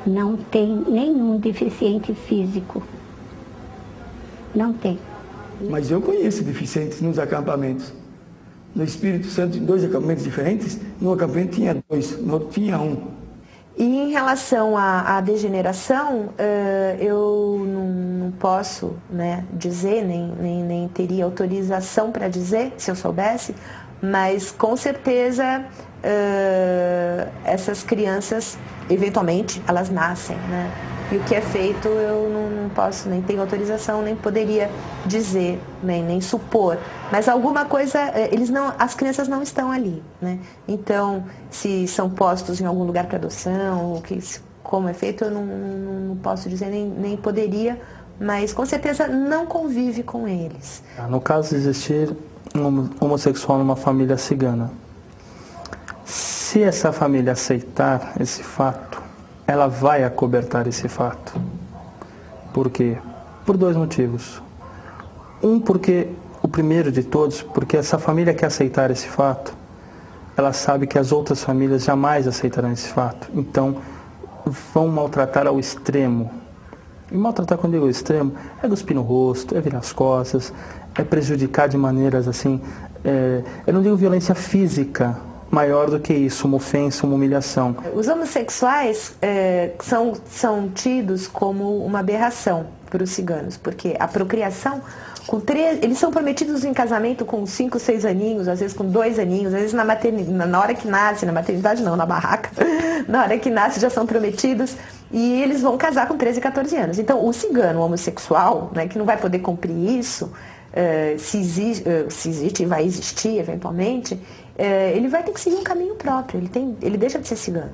não tem nenhum deficiente físico. Não tem. Mas eu conheço deficientes nos acampamentos. No Espírito Santo, em 2 acampamentos diferentes, num acampamento tinha 2, no outro tinha 1. E em relação à degeneração, eu não posso, né, dizer, nem teria autorização para dizer, se eu soubesse, mas com certeza essas crianças, eventualmente, elas nascem, né? E o que é feito eu não posso, nem tenho autorização, nem poderia dizer, nem supor. Mas alguma coisa, as crianças não estão ali, né? Então, se são postos em algum lugar para adoção, ou como é feito, eu não posso dizer, nem poderia, mas com certeza não convive com eles. No caso de existir um homossexual numa família cigana, se essa família aceitar esse fato, ela vai acobertar esse fato. Por quê? Por 2 motivos. Porque, o primeiro de todos, porque essa família que aceitar esse fato, ela sabe que as outras famílias jamais aceitarão esse fato. Então, vão maltratar ao extremo. E maltratar, quando eu digo extremo, é cuspir no rosto, é virar as costas, é prejudicar de maneiras assim... eu não digo violência física, maior do que isso, uma ofensa, uma humilhação. Os homossexuais são tidos como uma aberração para os ciganos, porque a procriação, eles são prometidos em casamento com 5, 6 aninhos, às vezes com 2 aninhos, às vezes na hora que nasce, na maternidade não, na barraca, na hora que nasce já são prometidos e eles vão casar com 13, 14 anos. Então o cigano homossexual, né, que não vai poder cumprir isso, se existe e vai existir eventualmente, ele vai ter que seguir um caminho próprio, ele deixa de ser cigano.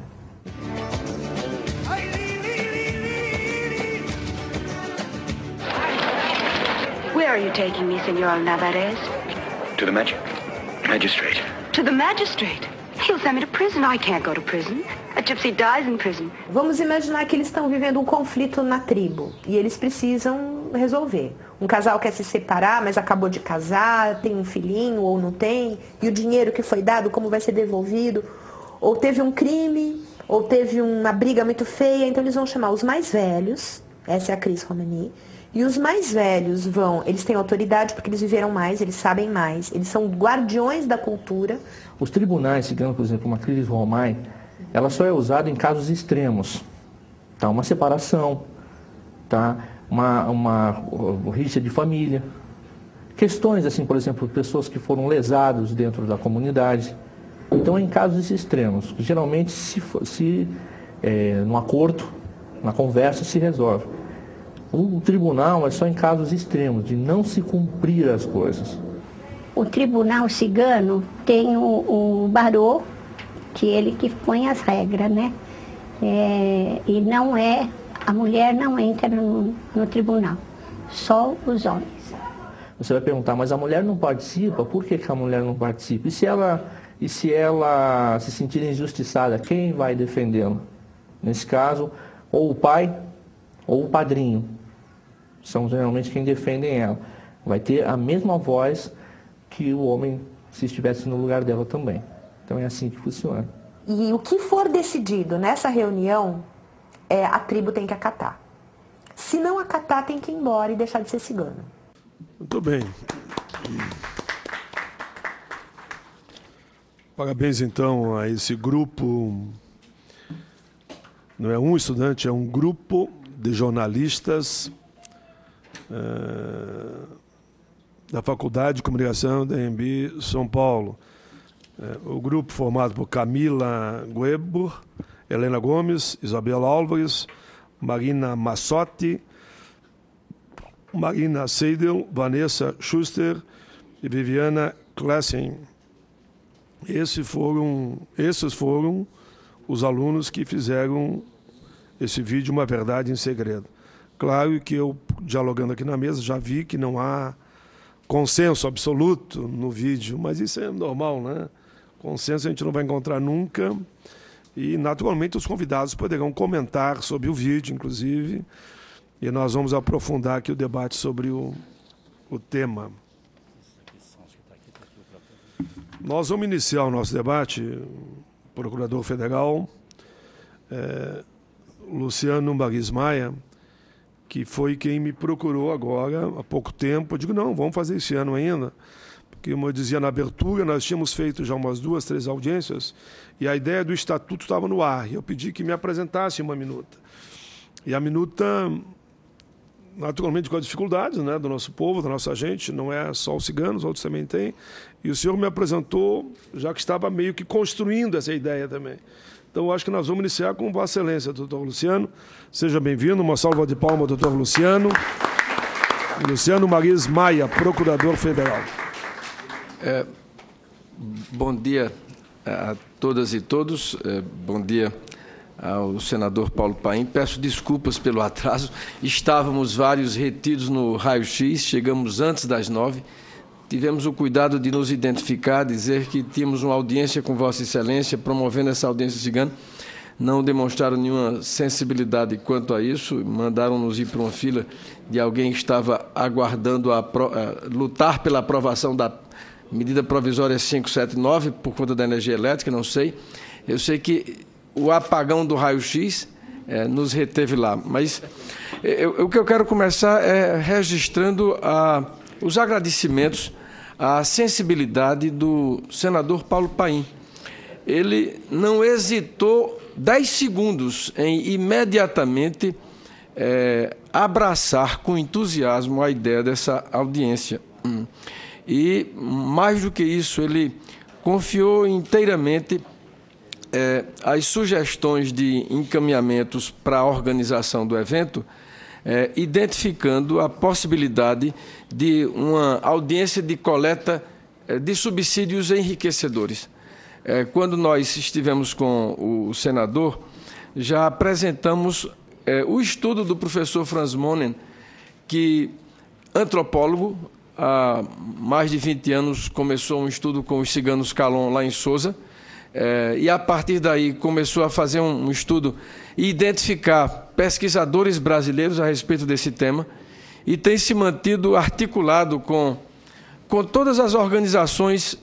Where are you taking me, Senor Navarez? To the magistrate. To the magistrate? He'll send me to prison. I can't go to prison. A gypsy dies in prison. Vamos imaginar que eles estão vivendo um conflito na tribo e eles precisam resolver. Um casal quer se separar, mas acabou de casar, tem um filhinho ou não tem, e o dinheiro que foi dado, como vai ser devolvido? Ou teve um crime, ou teve uma briga muito feia, então eles vão chamar os mais velhos, essa é a Cris Romani, e os mais velhos eles têm autoridade porque eles viveram mais, eles sabem mais, eles são guardiões da cultura. Os tribunais, seguindo, por exemplo, uma Cris Romani, ela só é usada em casos extremos, tá? Uma separação, tá? Uma rixa de família, questões assim, por exemplo, pessoas que foram lesados dentro da comunidade. Então, em casos extremos, geralmente no acordo, na conversa se resolve. O tribunal é só em casos extremos, de não se cumprir as coisas. O tribunal cigano tem o barô, que ele que põe as regras, né? E não a mulher não entra no tribunal, só os homens. Você vai perguntar, mas a mulher não participa? Por que a mulher não participa? E se ela se sentir injustiçada, quem vai defendê-la? Nesse caso, ou o pai ou o padrinho. São geralmente quem defendem ela. Vai ter a mesma voz que o homem se estivesse no lugar dela também. Então é assim que funciona. E o que for decidido nessa reunião, a tribo tem que acatar. Se não acatar, tem que ir embora e deixar de ser cigano. Muito bem. Parabéns, então, a esse grupo. Não é um estudante, é um grupo de jornalistas da Faculdade de Comunicação da EMB São Paulo. O grupo formado por Camila Gueber, Helena Gomes, Isabela Álvares, Marina Massotti, Marina Seidel, Vanessa Schuster e Viviana Klessen. Esses foram os alunos que fizeram esse vídeo Uma Verdade em Segredo. Claro que eu, dialogando aqui na mesa, já vi que não há consenso absoluto no vídeo, mas isso é normal, né? Consenso a gente não vai encontrar nunca. E, naturalmente, os convidados poderão comentar sobre o vídeo, inclusive, e nós vamos aprofundar aqui o debate sobre o tema. Nós vamos iniciar o nosso debate, Procurador Federal. Luciano Marismaia, que foi quem me procurou agora, há pouco tempo. Eu digo, não, vamos fazer esse ano ainda. Porque, como eu dizia na abertura, nós tínhamos feito já umas 2, 3 audiências e a ideia do estatuto estava no ar. E eu pedi que me apresentasse uma minuta. E a minuta, naturalmente, com as dificuldades, né, do nosso povo, da nossa gente, não é só os ciganos, outros também têm. E o senhor me apresentou, já que estava meio que construindo essa ideia também. Então, eu acho que nós vamos iniciar com Vossa Excelência, doutor Luciano. Seja bem-vindo, uma salva de palmas, doutor Luciano. Luciano Marismaia, procurador federal. Bom dia a todas e todos. Bom dia ao senador Paulo Paim. Peço desculpas pelo atraso. Estávamos vários retidos no raio-x, chegamos antes das 9. Tivemos o cuidado de nos identificar, dizer que tínhamos uma audiência com Vossa Excelência, promovendo essa audiência cigana. Não demonstraram nenhuma sensibilidade quanto a isso, mandaram-nos ir para uma fila de alguém que estava aguardando lutar pela aprovação da medida provisória 579, por conta da energia elétrica, não sei. Eu sei que o apagão do raio-x nos reteve lá. Mas o que eu quero começar é registrando os agradecimentos à sensibilidade do senador Paulo Paim. Ele não hesitou 10 segundos em imediatamente abraçar com entusiasmo a ideia dessa audiência. E, mais do que isso, ele confiou inteiramente as sugestões de encaminhamentos para a organização do evento, identificando a possibilidade de uma audiência de coleta de subsídios enriquecedores. Quando nós estivemos com o senador, já apresentamos o estudo do professor Franz Monen, que, antropólogo, há mais de 20 anos começou um estudo com os ciganos Calon lá em Sousa, e a partir daí começou a fazer um estudo e identificar pesquisadores brasileiros a respeito desse tema, e tem se mantido articulado com todas as organizações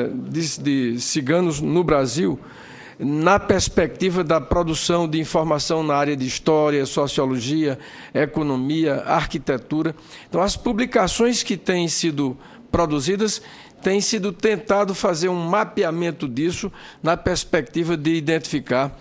de ciganos no Brasil, na perspectiva da produção de informação na área de história, sociologia, economia, arquitetura. Então, as publicações que têm sido produzidas têm sido tentado fazer um mapeamento disso na perspectiva de identificar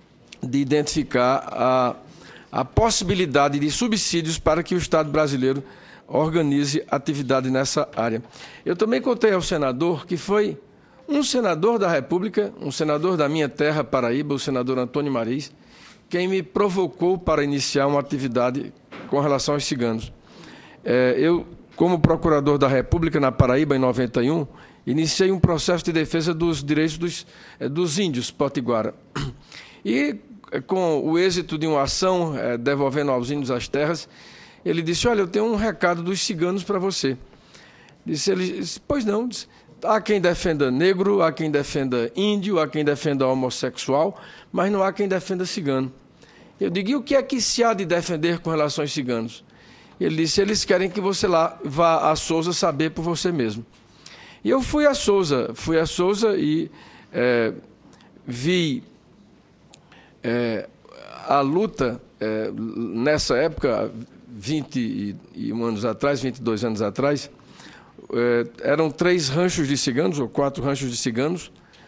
a possibilidade de subsídios para que o Estado brasileiro organize atividade nessa área. Eu também contei ao senador que foi um senador da República, um senador da minha terra, Paraíba, o senador Antônio Mariz, quem me provocou para iniciar uma atividade com relação aos ciganos. Eu, como procurador da República na Paraíba, em 91, iniciei um processo de defesa dos direitos dos índios potiguara. E, com o êxito de uma ação devolvendo aos índios as terras, ele disse, olha, eu tenho um recado dos ciganos para você. Ele disse, pois não, disse, há quem defenda negro, há quem defenda índio, há quem defenda homossexual, mas não há quem defenda cigano. Eu digo, e o que é que se há de defender com relação aos ciganos? Ele disse, eles querem que você lá vá a Sousa saber por você mesmo. E eu fui a Sousa e vi a luta, nessa época, 21 anos atrás, 22 anos atrás, eram 3 ranchos de ciganos, ou 4 ranchos de ciganos,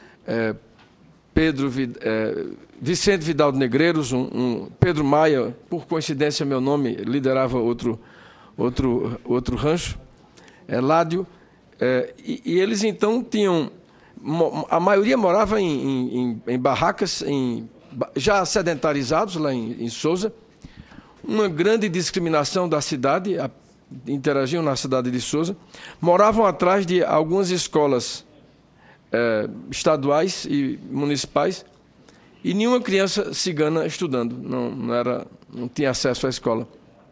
Vicente Vidal de Negreiros, Pedro Maia, por coincidência meu nome, liderava outro rancho, Ládio, e eles então tinham, a maioria morava em barracas, já sedentarizados lá em Sousa, uma grande discriminação da cidade, interagiam na cidade de Sousa, moravam atrás de algumas escolas estaduais e municipais, e nenhuma criança cigana estudando, não tinha acesso à escola.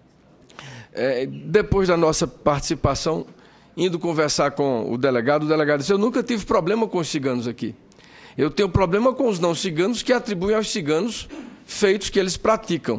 Depois da nossa participação, indo conversar com o delegado disse, eu nunca tive problema com os ciganos aqui. Eu tenho problema com os não ciganos que atribuem aos ciganos feitos que eles praticam.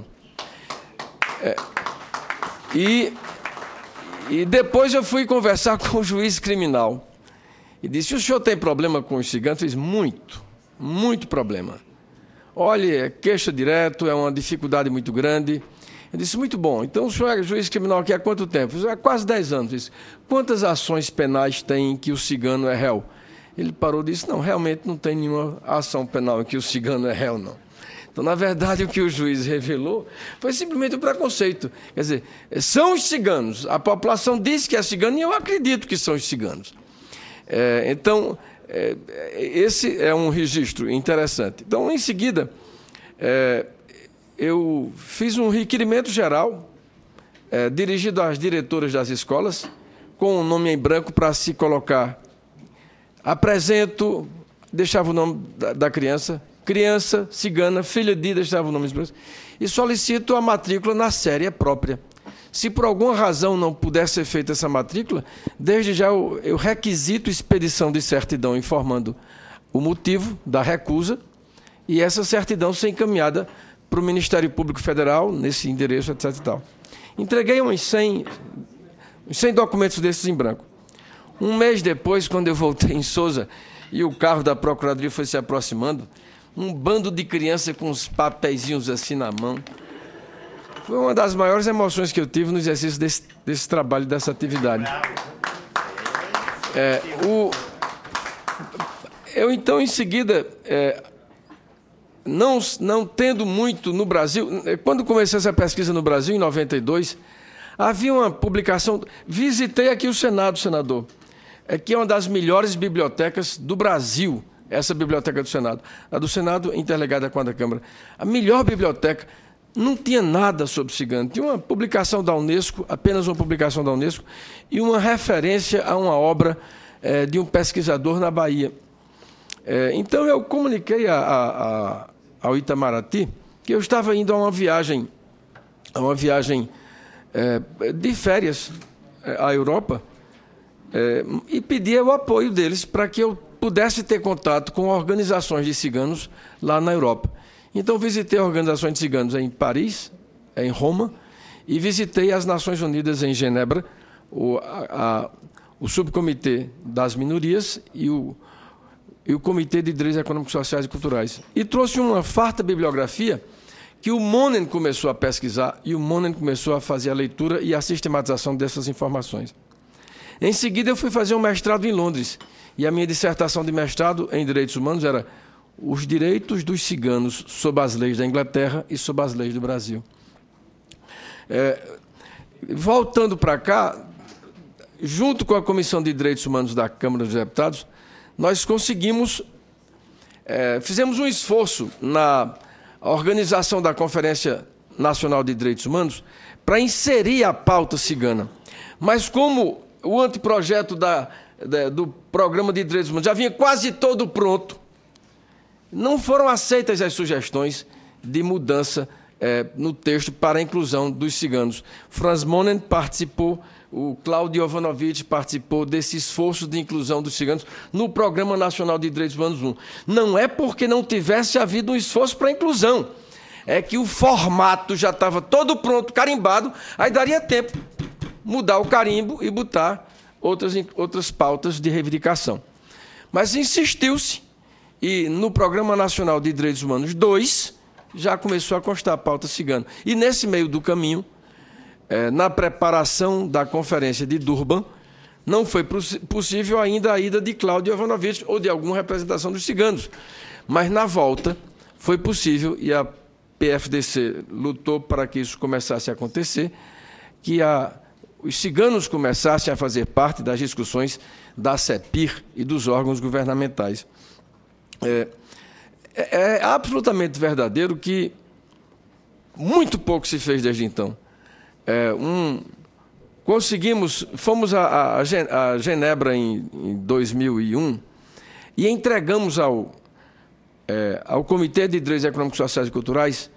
E depois eu fui conversar com o juiz criminal. E disse, o senhor tem problema com os ciganos? Eu disse, muito problema. olha, queixa direto, é uma dificuldade muito grande. Eu disse, muito bom. Então, o senhor é juiz criminal aqui há quanto tempo? Há quase 10 anos. Eu disse, quantas ações penais tem em que o cigano é réu? Ele parou e disse, não, realmente não tem nenhuma ação penal em que o cigano é réu, não. Então, na verdade, o que o juiz revelou foi simplesmente um preconceito. Quer dizer, são os ciganos. A população diz que é cigano e eu acredito que são os ciganos. Então, esse é um registro interessante. Então, em seguida, eu fiz um requerimento geral dirigido às diretoras das escolas, com o nome em branco para se colocar. Apresento, deixava o nome da criança, criança cigana, filha de, deixava o nome em branco, e solicito a matrícula na série própria. Se por alguma razão não puder ser feita essa matrícula, desde já eu requisito expedição de certidão informando o motivo da recusa e essa certidão ser encaminhada para o Ministério Público Federal, nesse endereço, etc. E tal. Entreguei uns 100 documentos desses em branco. Um mês depois, quando eu voltei em Sousa e o carro da Procuradoria foi se aproximando, um bando de crianças com uns papeizinhos assim na mão. Foi uma das maiores emoções que eu tive no exercício desse trabalho, dessa atividade. Eu, então, em seguida, não tendo muito no Brasil, quando comecei essa pesquisa no Brasil, em 92, havia uma publicação, visitei aqui o Senado, senador, que é uma das melhores bibliotecas do Brasil, essa biblioteca do Senado. A do Senado interligada com a da Câmara. A melhor biblioteca, não tinha nada sobre cigano. Tinha uma publicação da Unesco, apenas uma publicação da Unesco, e uma referência a uma obra de um pesquisador na Bahia. Então, eu comuniquei ao Itamaraty que eu estava indo a uma viagem de férias à Europa, e pedi o apoio deles para que eu pudesse ter contato com organizações de ciganos lá na Europa. Então, visitei organizações de ciganos em Paris, em Roma, e visitei as Nações Unidas em Genebra, o Subcomitê das Minorias e o Comitê de Direitos Econômicos, Sociais e Culturais. E trouxe uma farta bibliografia que o Monen começou a pesquisar e o Monen começou a fazer a leitura e a sistematização dessas informações. Em seguida, eu fui fazer um mestrado em Londres, e a minha dissertação de mestrado em Direitos Humanos era os direitos dos ciganos sob as leis da Inglaterra e sob as leis do Brasil. Voltando para cá, junto com a Comissão de Direitos Humanos da Câmara dos Deputados, nós conseguimos, fizemos um esforço na organização da Conferência Nacional de Direitos Humanos para inserir a pauta cigana. Mas como o anteprojeto do Programa de Direitos Humanos já vinha quase todo pronto, não foram aceitas as sugestões de mudança no texto para a inclusão dos ciganos. Franz Monen participou, o Claudio Jovanovic participou desse esforço de inclusão dos ciganos no Programa Nacional de Direitos Humanos 1. Não é porque não tivesse havido um esforço para a inclusão, é que o formato já estava todo pronto, carimbado, aí daria tempo mudar o carimbo e botar outras pautas de reivindicação. Mas insistiu-se, e no Programa Nacional de Direitos Humanos 2 já começou a constar a pauta cigana. E nesse meio do caminho, na preparação da Conferência de Durban, não foi possível ainda a ida de Claudio Jovanovic ou de alguma representação dos ciganos. Mas na volta foi possível, e a PFDC lutou para que isso começasse a acontecer, que os ciganos começassem a fazer parte das discussões da CEPIR e dos órgãos governamentais. É absolutamente verdadeiro que muito pouco se fez desde então. Fomos a Genebra em 2001 e entregamos ao Comitê de Direitos Econômicos, Sociais e Culturais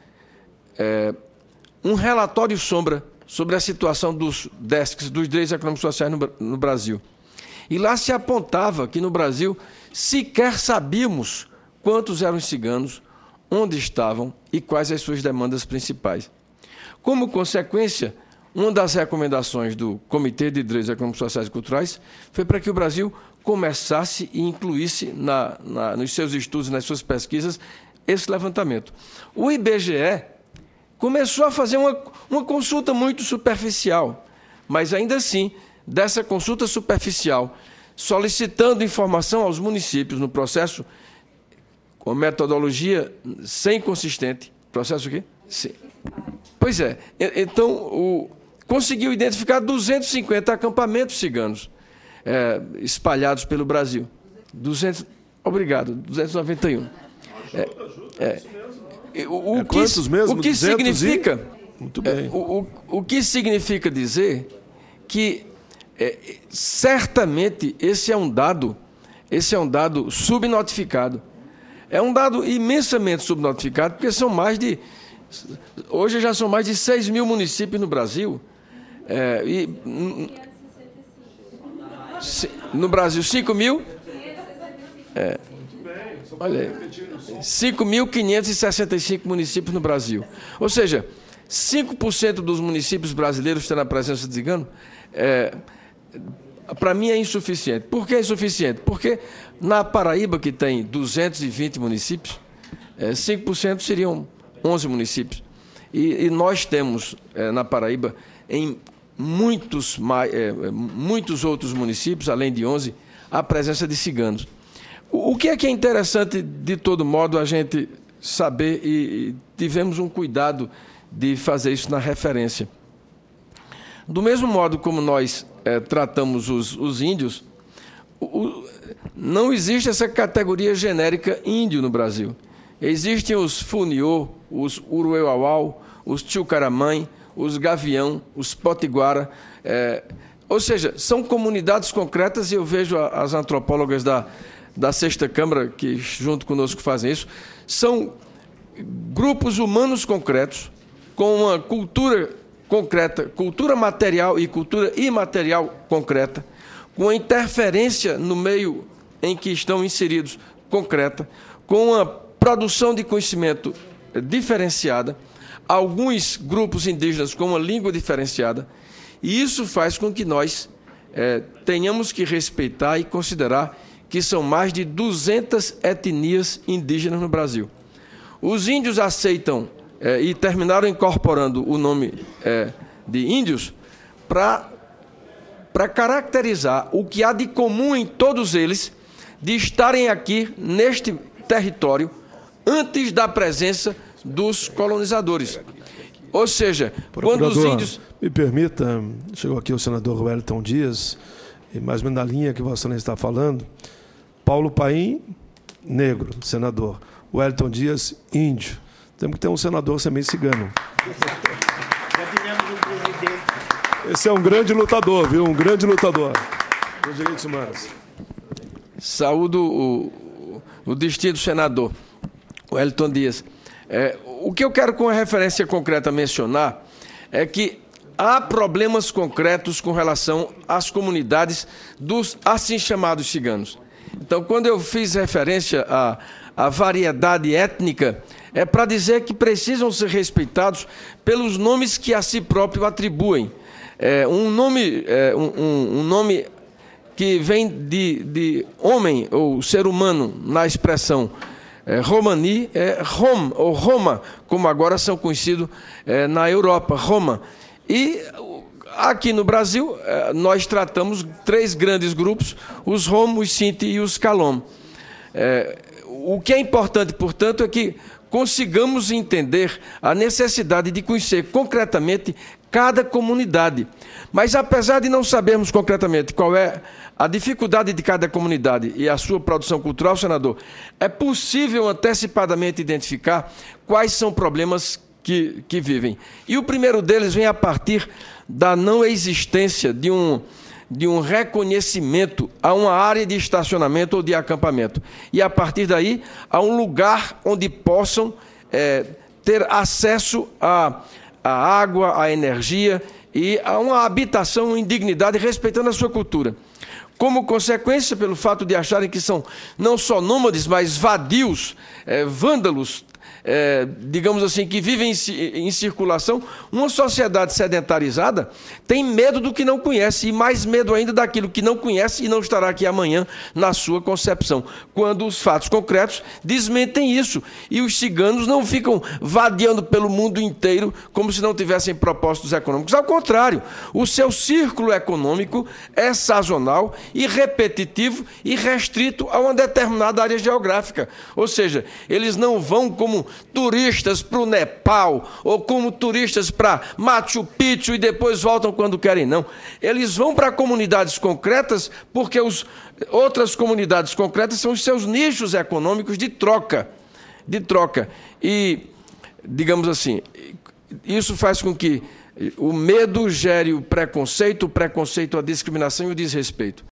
um relatório sombra sobre a situação dos DESCs, dos direitos econômicos e sociais no Brasil. E lá se apontava que no Brasil sequer sabíamos quantos eram os ciganos, onde estavam e quais as suas demandas principais. Como consequência, uma das recomendações do Comitê de Direitos Econômicos, Sociais e Culturais foi para que o Brasil começasse e incluísse nos seus estudos, nas suas pesquisas, esse levantamento. O IBGE começou a fazer uma consulta muito superficial, mas ainda assim, dessa consulta superficial, solicitando informação aos municípios no processo com metodologia sem consistente. Processo o quê? Sim. Pois é. Então, conseguiu identificar 250 acampamentos ciganos espalhados pelo Brasil. 291. Quantos mesmo? O que significa? Muito bem. O que significa dizer que certamente esse é um dado subnotificado. É um dado imensamente subnotificado, porque hoje já são mais de 6 mil municípios no Brasil. No Brasil, 5 mil? Olha aí, 5.565 municípios no Brasil. Ou seja, 5% dos municípios brasileiros tendo a presença de cigano, para mim é insuficiente. Por que é insuficiente? Porque na Paraíba, que tem 220 municípios, 5% seriam 11 municípios. E nós temos na Paraíba, em muitos outros municípios, além de 11, a presença de ciganos. O que é interessante, de todo modo, a gente saber, e tivemos um cuidado de fazer isso na referência. Do mesmo modo como nós tratamos os índios, não existe essa categoria genérica índio no Brasil. Existem os funiô, os urueuauau, os tchucaramãe, os gavião, os potiguara. Ou seja, são comunidades concretas, e eu vejo as antropólogas da Sexta Câmara, que junto conosco fazem isso, são grupos humanos concretos, com uma cultura concreta, cultura material e cultura imaterial concreta, com a interferência no meio em que estão inseridos concreta, com uma produção de conhecimento diferenciada, alguns grupos indígenas com uma língua diferenciada, e isso faz com que nós tenhamos que respeitar e considerar que são mais de 200 etnias indígenas no Brasil. Os índios aceitam e terminaram incorporando o nome de índios para caracterizar o que há de comum em todos eles de estarem aqui neste território antes da presença dos colonizadores. Ou seja, quando os índios... Me permita, chegou aqui o senador Wellington Dias, e mais ou menos na linha que Vossa Excelência está falando, Paulo Paim, negro, senador. Wellington Dias, índio. Temos que ter um senador também cigano. Já tivemos um presidente. Esse é um grande lutador, viu? Um grande lutador dos direitos humanos. Saúdo o distinto senador, Wellington Dias. O que eu quero, com a referência concreta, mencionar é que há problemas concretos com relação às comunidades dos assim chamados ciganos. Então, quando eu fiz referência à variedade étnica, é para dizer que precisam ser respeitados pelos nomes que a si próprio atribuem. Um nome que vem de homem ou ser humano na expressão romani, Rom ou Roma, como agora são conhecidos na Europa, Roma. E aqui no Brasil, nós tratamos 3 grandes grupos, os Rom, os Sinti e os Calom. O que é importante, portanto, é que consigamos entender a necessidade de conhecer concretamente cada comunidade. Mas, apesar de não sabermos concretamente qual é a dificuldade de cada comunidade e a sua produção cultural, senador, é possível antecipadamente identificar quais são problemas que vivem. E o primeiro deles vem a partir da não existência de um reconhecimento a uma área de estacionamento ou de acampamento. E, a partir daí, a um lugar onde possam ter acesso à água, à energia e a uma habitação em dignidade, respeitando a sua cultura. Como consequência, pelo fato de acharem que são não só nômades, mas vadios, vândalos, digamos assim, que vivem em circulação, uma sociedade sedentarizada tem medo do que não conhece, e mais medo ainda daquilo que não conhece e não estará aqui amanhã na sua concepção, quando os fatos concretos desmentem isso. E os ciganos não ficam vadeando pelo mundo inteiro como se não tivessem propósitos econômicos. Ao contrário, o seu círculo econômico é sazonal e repetitivo e restrito a uma determinada área geográfica. Ou seja, eles não vão como turistas para o Nepal ou como turistas para Machu Picchu e depois voltam quando querem, não. Eles vão para comunidades concretas porque outras comunidades concretas são os seus nichos econômicos de troca. E, digamos assim, isso faz com que o medo gere o preconceito a discriminação e o desrespeito.